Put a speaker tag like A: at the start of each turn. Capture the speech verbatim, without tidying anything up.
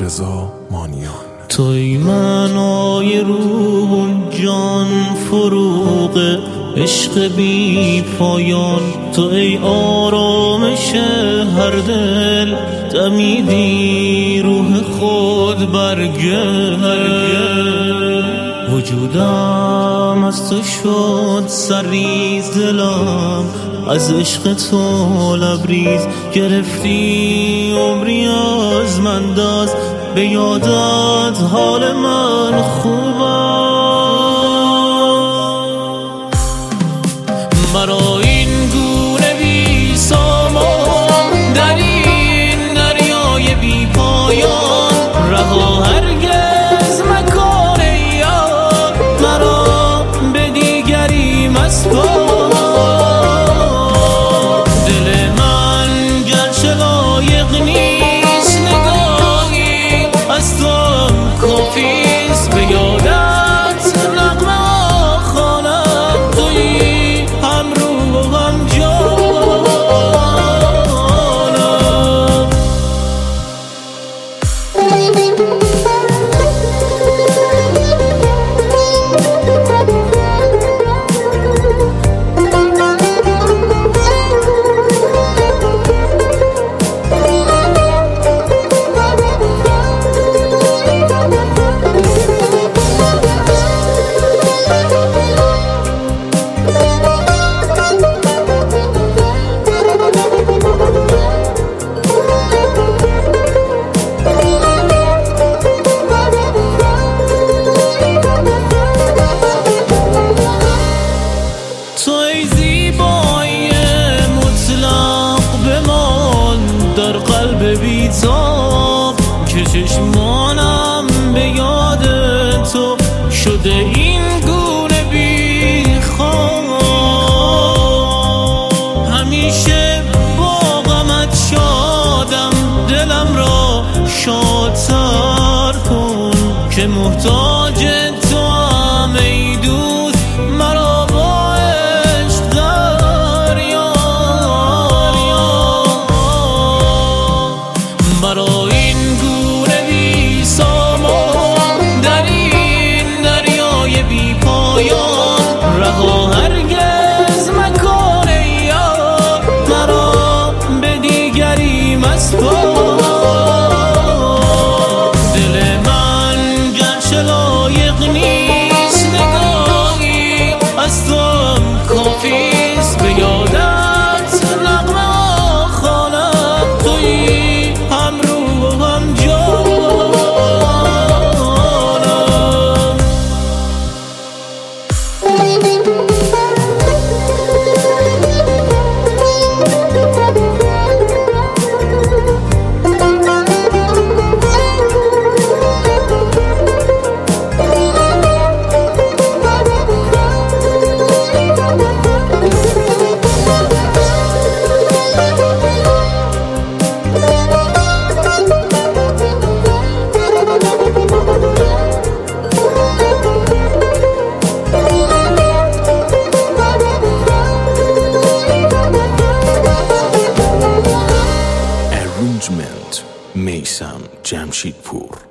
A: رضا مانیان.
B: توی معنای روح جان، فروغ عشق بی پایان. تو ای آرامش هر دل، دمیدی روح خود برگل. وجودم از تو شد سرریز، دلم از عشق تو لبریز. گرفتی عمری از من دست، به یادت حال من خوبم. مرا این گونه بی سامان، در این دریای بی پایان. رها هرگز مکان یار، مرا به دیگری مسپار. دل من گرچه لایق نیست نگاهی از تو کافیست، به یادت نغمه خوانم. تویی هم روح و هم جانم. در قلب بی‌تاب که چشمانم به یاد تو شده این گونه بی خواب. همیشه با غمت شادم، دلم را شادتر کن که محتاج تو هم ای دوست. مرا با عشق دریا، مرا این گونه بی سامان، در این دریای بی پایان. رها هرگز مکان یار، مرا به دیگری مسپار. دل من گرچه لایق نیست نگاهی از تو کافیست، به یادت نغمه خوانم. تویی هم روح و هم جانم.
A: میثم جمشیدپور.